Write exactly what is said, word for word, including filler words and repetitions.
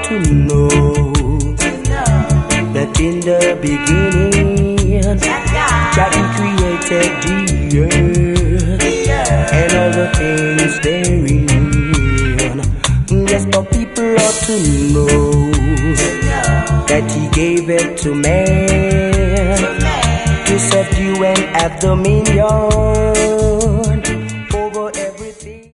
to know that in the beginning, Jah created the earth and all the things therein. Yes, the people ought to know that He gave it to man to subdue and have dominion.